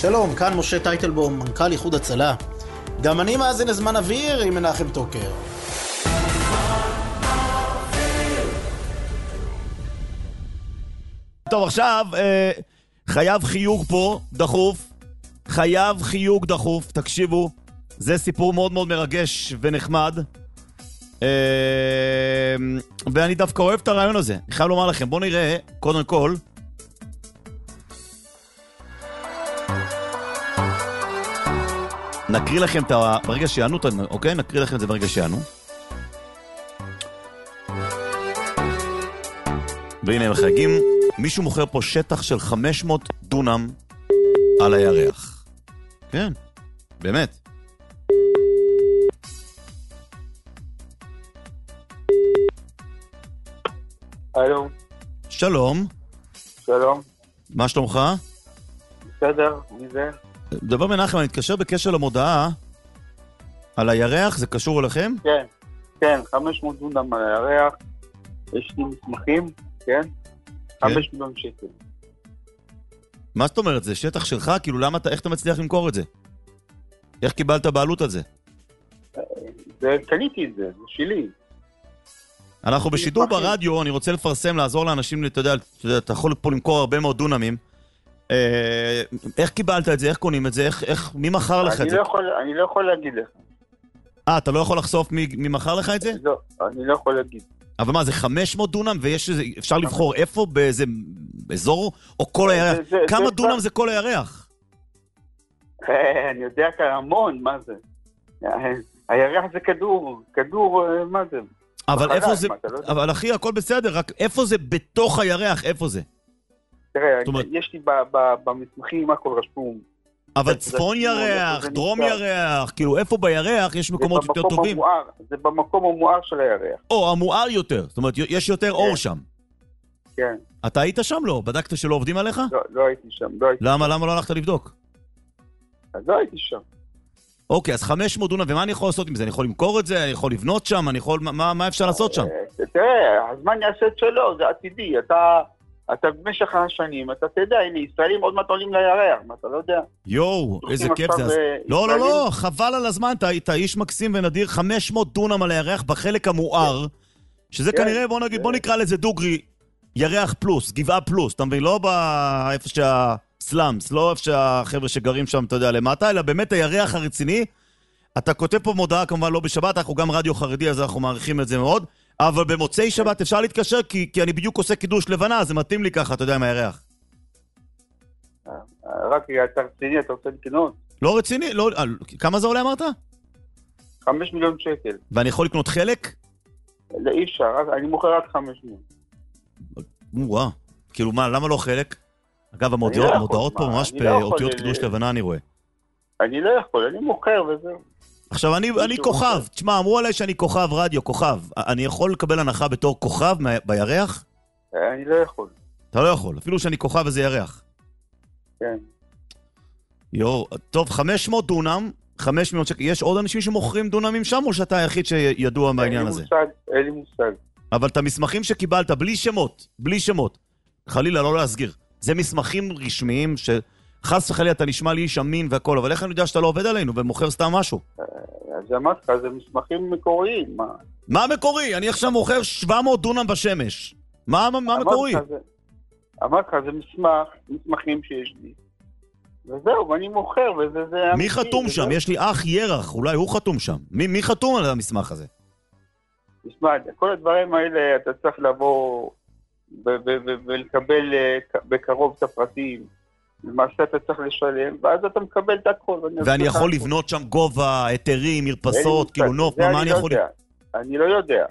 שלום, כאן משה טייטלבום, מנכ"ל איחוד הצלה. גם אני מאזין לזמן אוויר עם מנחם טוקר. טוב, עכשיו חייב חיוג פה, דחוף. חייב חיוג דחוף, תקשיבו. זה סיפור מאוד מאוד מרגש ונחמד. ואני דווקא אוהב את הרעיון הזה. אני חייב לומר לכם, בואו נראה, קודם כל. נקריא לכם ברגע שיענו, אוקיי? נקריא לכם את זה ברגע שיענו. והנה הם חייגים. מישהו מוכר פה שטח של 500 דונם על הירח. כן, באמת. הלו. שלום. שלום. מה שלומך? בסדר, מי זה? דבר מנחם, אני מתקשר בקשר למודעה על הירח, זה קשור אליכם? כן, כן, 500 דונם על הירח, יש לי מסמכים, כן? 5 מיליון שקל. מה זאת אומרת? זה שטח שלך? כאילו למה איך אתה מצליח למכור את זה? איך קיבלת בעלות על זה? קניתי את זה, זה שלי. אנחנו בשידור ברדיו, אני רוצה לפרסם, לעזור לאנשים, אתה יודע, אתה יכול פה למכור הרבה מאוד דונמים. איך קיבלת את זה? איך קונים את זה? מי מכר לך את זה? אני לא יכול להגיד לך. אתה לא יכול לחשוף מי מכר לך את זה? לא, אני לא יכול להגיד. אבל מה, זה 500 דונם ויש אפשר לבחור איפה? באיזה אזור? או כל הירח? כמה דונם זה כל הירח? אני יודע המון, מה זה? הירח זה כדור, מה זה? אבל איפה זה? אבל אחי, הכל בסדר, רק איפה זה בתוך הירח? איפה זה? תראה, יש לי במסמכים הכל רשום. אבל צפון ירח, דרום ירח, כאילו איפה בירח יש מקומות יותר טובים? זה במקום המואר של הירח. או, המואר יותר, זאת אומרת, יש יותר אור שם. כן. אתה היית שם לא? בדקת שלא עובדים עליך? לא הייתי שם. למה לא הלכת לבדוק? אז לא הייתי שם. אוקיי, אז 500 דונם, ומה אני יכול לעשות עם זה? אני יכול למכור את זה? אני יכול לבנות שם? מה אפשר לעשות שם? תראה, הזמן יעשה את שלו, זה עתידי. אתה במשך השנים, אתה תדע, הנה, ישראלים עוד מעט עולים לירח, מה אתה לא יודע? יואו, איזה כיף זה. לא, חבל על הזמן, אתה איש מקסים ונדיר, 500 דונם על הירח בחלק המואר, שזה כנראה, בוא נקרא לזה דוגרי, ירח פלוס, גבעה פלוס, אתה מבין? לא באיפה שהסלאמס, לא איפה שהחבר'ה שגרים שם, אתה יודע, למטה, אלא באמת הירח הרציני. אתה כותב פה מודעה, כמובן לא בשבת, אנחנו גם רדיו חרדי, אז אנחנו מעריכים את זה מאוד. אבל במוצאי שבת אפשר להתקשר, כי אני בדיוק עושה קידוש לבנה, זה מתאים לי ככה, אתה יודע, עם הירח. רק אתה רציני, אתה רוצה לקנות? לא רציני, לא, כמה זה עולה אמרת? 5 מיליון שקל. ואני יכול לקנות חלק? לא, אי אפשר, אני מוכר רק 5 מיליון. וואו, כאילו מה, למה לא חלק? אגב, המודעות פה ממש באותיות קידוש לבנה אני רואה. אני לא יכול, אני מוכר וזהו. עכשיו, אני כוכב. תשמע, אמרו עליי שאני כוכב רדיו, כוכב. אני יכול לקבל הנחה בתור כוכב בירח? אני לא יכול. אתה לא יכול, אפילו שאני כוכב וזה ירח. כן. טוב, 500 דונם, 5 מיליון שקל. יש עוד אנשים שמוכרים דונמים שם, או שאתה היחיד שידוע בעניין הזה? אין לי מושג. אבל את המסמכים שקיבלת, בלי שמות, חלילה, לא להסגיר. זה מסמכים רשמיים חס וחלילה אתה נשמע לי איש אמין והכל, אבל איך אני יודע שאתה לא עובד עלינו ומוכר סתם משהו? אז אמרת לך, זה מסמכים מקוריים, מה? מה מקורי? אני עכשיו מוכר 700 דונם בשמש. מה מקורי? אמרת לך, זה מסמכים שיש לי. וזהו, ואני מוכר, וזה... מי חתום שם? יש לי אח ירח, אולי הוא חתום שם. מי חתום על המסמך הזה? תשמע, כל הדברים האלה אתה צריך לבוא ולקבל בקרוב את הפרטים. למעשה אתה צריך לשלם, ואז אתה מקבל את הכל. ואני יכול לבנות שם גובה, היתרים, מרפסות, כאילו נוף, מה אני יכול... אני לא יודע.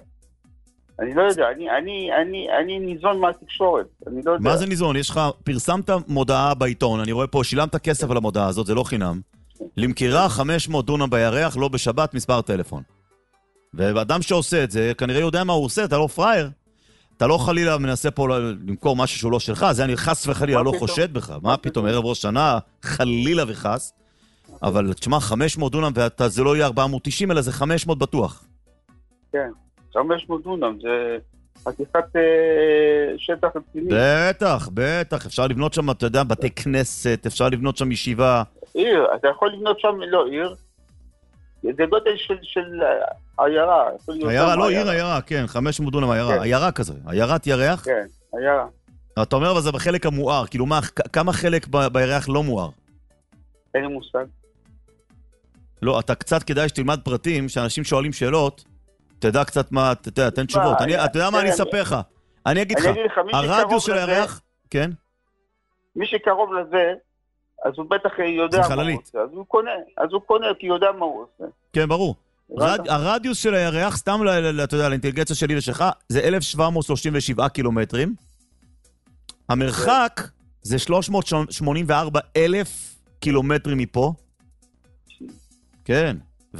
אני ניזון מהתקשורת. מה זה ניזון? יש לך, פרסמת מודעה בעיתון, אני רואה פה, שילמת כסף על המודעה הזאת, זה לא חינם. למכירה 500 דונם בירח, לא בשבת, מספר טלפון. ואדם שעושה את זה, כנראה יודע מה הוא עושה, אתה לא פרייר. אתה לא חלילה מנסה פה למכור משהו שהוא לא שלך, זה אני חס וחלילה לא חושד בך. מה פתאום, ערב ראש שנה, חלילה וחס. אבל תשמע, 500 דונם, וזה לא יהיה 490, אלא זה 500 בטוח. כן, 500 דונם, זה חתיכת שטח רציני. בטח, אפשר לבנות שם, אתה יודע, בתי כנסת, אפשר לבנות שם ישיבה. עיר, אתה יכול לבנות שם, לא עיר, זה גודל של עיירה. עיירה, לא עיר, עיירה, כן, 500 דונם עיירה, עיירה כזה, עיירת ירח. כן, עיירה. אתה אומר, אבל זה בחלק המואר, כאילו מה, כמה חלק בירח לא מואר? אין לי מושג. לא, אתה קצת כדאי שתלמד פרטים, שאנשים שואלים שאלות, תדע קצת מה, תן תשובות. אתה יודע מה אני אספר לך? אני אגיד לך, הרדיוס של הירח, כן? מי שקרוב לזה, אז הוא בטח יודע מה הוא עושה. אז הוא קונה, כי הוא יודע מה הוא עושה. כן, ברור. הרדיוס של הירח, סתם, אתה יודע, לאינטליגנציה שלי ושלך, זה 1737 קילומטרים. המרחק זה 384,000 קילומטרים מפה. כן,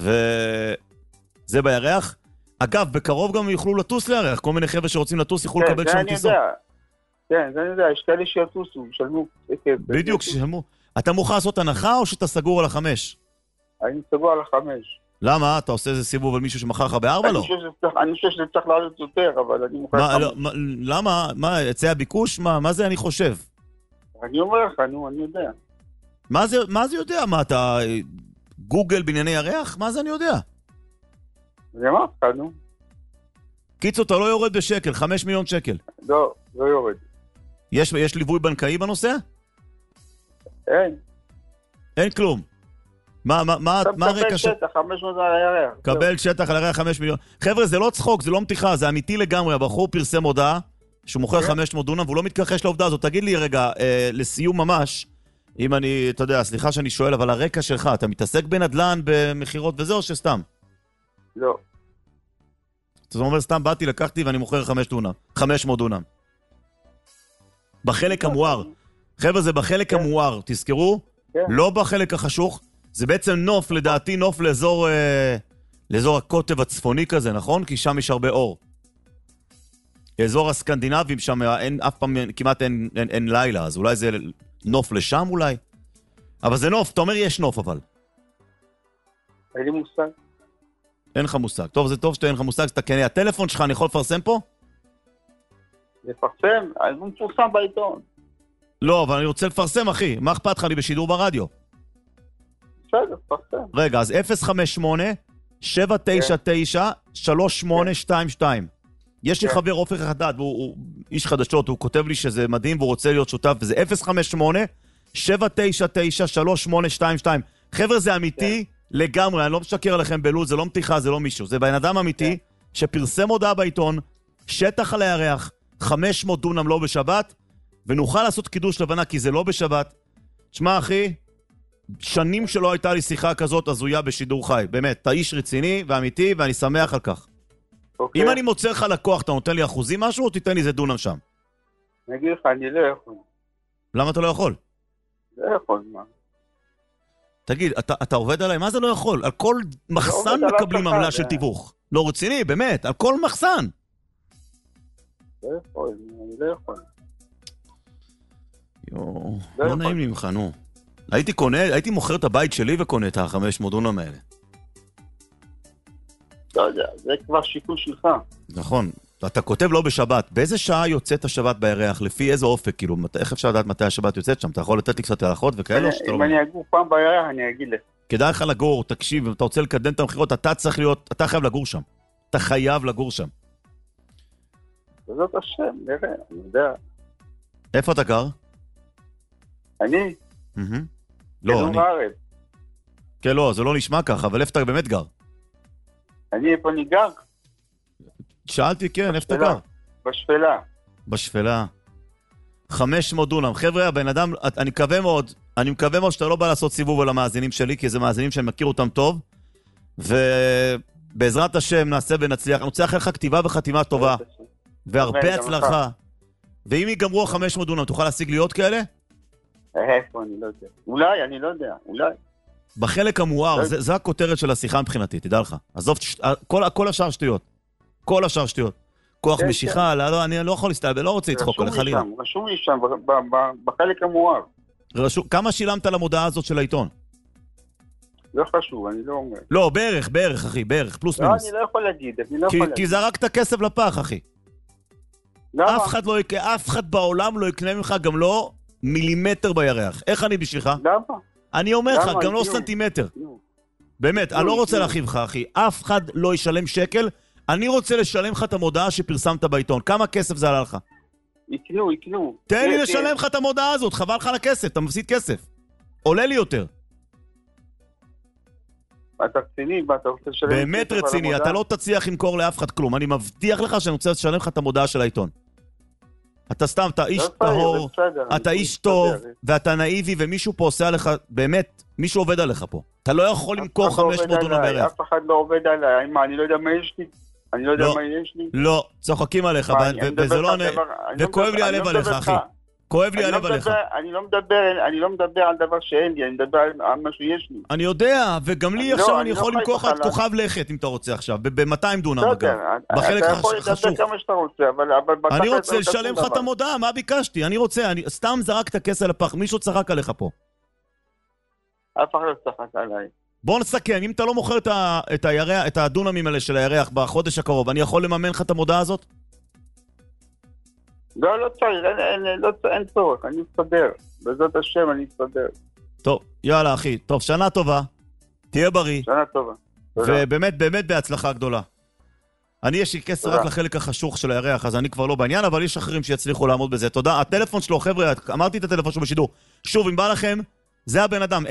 וזה בירח. אגב, בקרוב גם יוכלו לטוס לירח. כל מיני חבר'ה שרוצים לטוס יוכלו לקבל שם טיסות. כן, זה אני יודע. יש כאלה שיטוסו, שלמו כסף. בדיוק, שלמו. אתה מוכן לעשות הנחה או שאתה סגור על 5? אני סגור על 5. למה? אתה עושה איזה סיבוב על מישהו שמחר לך ב4? לא. אני חושב שזה צריך לעלות יותר, אבל אני מוכן... למה? מה, יצא הביקוש? מה זה אני חושב? אני אומר לך, אני יודע. מה זה יודע? מה, אתה גוגל בענייני ירח? מה זה אני יודע? אני אמר לך, נו. קיצור, אתה לא יורד בשקל, 5 מיליון שקל. לא יורד. יש ליווי בנקאי בנושא? אין. אין כלום. מה הרקע ש... קבל שטח, 500 על הירח. קבל שטח על הירח 5 מיליון. חבר'ה, זה לא צחוק, זה לא מתיחה, זה אמיתי לגמרי. הבחור פרסם הודעה שהוא מוכר 500 דונם, והוא לא מתכחש לעובדה הזאת. תגיד לי רגע, לסיום ממש, אם אני, אתה יודע, סליחה שאני שואל, אבל הרקע שלך, אתה מתעסק בנדלן, במחירות וזה, או שסתם? לא. זאת אומרת, סתם באתי, לקחתי ואני מוכר 500 דונם. בחלק המואר. חבר'ה, זה בחלק המואר, תזכרו? לא בחלק החשוך. זה בעצם נוף, לדעתי נוף לאזור הקוטב הצפוני כזה, נכון? כי שם יש הרבה אור. אזור הסקנדינבים שם אף פעם כמעט אין לילה, אז אולי זה נוף לשם אולי? אבל זה נוף, אתה אומר יש נוף אבל. אין לי מושג. אין לך מושג. טוב, זה טוב שאתה אין לך מושג, שאתה כן, הטלפון שלך אני יכול לפרסם פה? לפרסם? אז הוא מפורסם בעיתון. לא, אבל אני רוצה לפרסם, אחי. מה אכפת לך לי בשידור ברדיו? בסדר, פרסם. רגע, אז 058-799-3822. יש לי חבר אופק חדד, והוא איש חדשות, הוא כותב לי שזה מדהים והוא רוצה להיות שותף, וזה 058-799-3822. חבר'ה, זה אמיתי לגמרי, אני לא משקר עליכם בלול, זה לא מתיחה, זה לא מישהו. זה בן אדם אמיתי שפרסם הודעה בעיתון, שטח על הירח, 500 דונם לא בשבת, ונוכל לעשות קידוש לבנה, כי זה לא בשבת. תשמע, אחי, שנים שלא הייתה לי שיחה כזאת הזויה בשידור חי. באמת, אתה איש רציני ואמיתי, ואני שמח על כך. אם אני מוצא לך לקוח, אתה נותן לי אחוזים משהו, או תיתן לי איזה דונם שם? אני אגיד לך, אני לא יכול. למה אתה לא יכול? לא יכול, מה? תגיד, אתה עובד עליי? מה זה לא יכול? על כל מחסן מקבלים עמלה של תיווך. לא רציני, באמת, על כל מחסן. לא יכול, אני לא יכול. לא נעים לי ממך, נו. הייתי מוכר את הבית שלי וקונה את ה-500 דונם האלה. לא יודע, זה כבר שיקול שלך. נכון. אתה כותב לא בשבת. באיזה שעה יוצאת השבת בירח? לפי איזה אופק? כאילו, איך אפשר לדעת מתי השבת יוצאת שם? אתה יכול לתת לי קצת הלכות וכאלה? אם אני אגור פעם בירח, אני אגיד לך. כדאי לך לגור, תקשיב, אם אתה רוצה לקדם את המחירות, אתה חייב לגור שם. אתה חייב לגור שם. זאת השם, נראה, אני יודע. איפה אתה גר? אני? לא, אני... בארץ. כן, לא, זה לא נשמע ככה, אבל איפה אתה באמת גר? איפה אני גר? שאלתי, כן, איפה אתה גר? בשפלה. בשפלה. 500 דונם. חבר'ה, הבן אדם, אני מקווה מאוד שאתה לא בא לעשות סיבוב על המאזינים שלי, כי זה מאזינים שאני מכיר אותם טוב, ובעזרת השם נעשה ונצליח. אני רוצה לאחל לך כתיבה וחתימה טובה, והרבה הצלחה. ואם ייגמרו 500 דונם, תוכל להשיג לי עוד כאלה? איפה, אני לא יודע. אולי, אני לא יודע, אולי. בחלק המואר, זה הכותרת של השיחה מבחינתי, תדע לך. עזוב, כל השאר שטויות. כל השאר שטויות. כוח משיכה, אני לא יכול להסתכל, לא רוצה לצחוק עליך חלילה. רשום לי שם, בחלק המואר. כמה שילמת על המודעה הזאת של העיתון? לא חשוב, אני לא אומר. לא, בערך, אחי, בערך, פלוס מינוס. לא, אני לא יכול להגיד, כי זרקת כסף לפח, אחי. אף אחד בעולם לא יקנה ממך גם לא מילימטר בירח. איך אני בשבילך? למה? אני אומר לך, גם לא סנטימטר. באמת, אני לא רוצה להכאיב לך, אחי. אף אחד לא ישלם שקל. אני רוצה לשלם לך את המודעה שפרסמת בעיתון. כמה כסף זה עלה לך? יקנו. תן לי לשלם לך את המודעה הזאת, חבל לך על הכסף, אתה מפסיד כסף. עולה לי יותר. אתה רציני, ואתה רוצה לשלם... באמת רציני, אתה לא תצליח למכור לאף אחד כלום. אני מבטיח לך שאני רוצה לשלם לך את המודעה של העיתון. אתה סתם, אתה איש טהור, אתה איש טוב, ואתה נאיבי, ומישהו פה עושה עליך, באמת, מישהו עובד עליך פה. אתה לא יכול למכור 500 דונם בירח. אף אחד לא עובד עליי, מה, אני לא יודע מה יש לי? אני לא יודע מה יש לי? לא, צוחקים עליך, וזה לא... וכואב לי הלב עליך, אחי. כואב לי הלב עליך. אני לא מדבר על דבר שאין לי, אני מדבר על מה שיש לי. אני יודע, וגם לי עכשיו אני יכול למכור לך את כוכב לכת, אם אתה רוצה עכשיו, ב-200 דונם אגב. בחלק חשוך. אתה יכול לדבר כמה שאתה רוצה, אבל... אני רוצה לשלם לך את המודעה, מה ביקשתי? אני רוצה, סתם זרקת כסף לפח, מישהו צחק עליך פה. אף אחד לא צחק עליי. בוא נסכם, אם אתה לא מוכר את הדונמים האלה של הירח בחודש הקרוב, אני יכול לממן לך את המודעה הזאת? לא צריך, אין צורך, אני אסתדר. בעזרת השם אני אסתדר. טוב, יאללה אחי. טוב, שנה טובה. תהיה בריא. שנה טובה. ובאמת, באמת בהצלחה גדולה. יש לי כסף רק לחלק החשוך של הירח, אז אני כבר לא בעניין, אבל יש אחרים שיצליחו לעמוד בזה. תודה. הטלפון שלו, חבר'ה, אמרתי את הטלפון שלו בשידור. שוב, אם בא לכם, זה הבן אדם,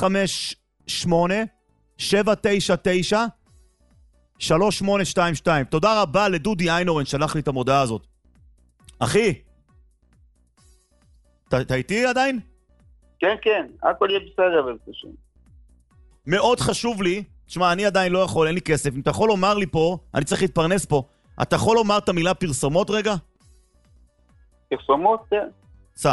058-799-3822. תודה רבה לדודי איינורן, שלח לי את המודעה הזאת. אחי, אתה איתי עדיין? כן, הכל יהיה בסדר. מאוד חשוב לי, תשמע, אני עדיין לא יכול, אין לי כסף, אם אתה יכול לומר לי פה, אני צריך להתפרנס פה, אתה יכול לומר את המילה פרסומות רגע? פרסומות, כן. סע.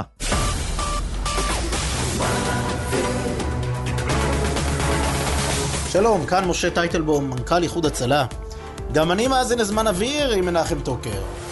שלום, כאן משה טייטלבום, מנכ"ל איחוד הצלה. גם אני מאזין לזמן אוויר עם מנחם טוקר.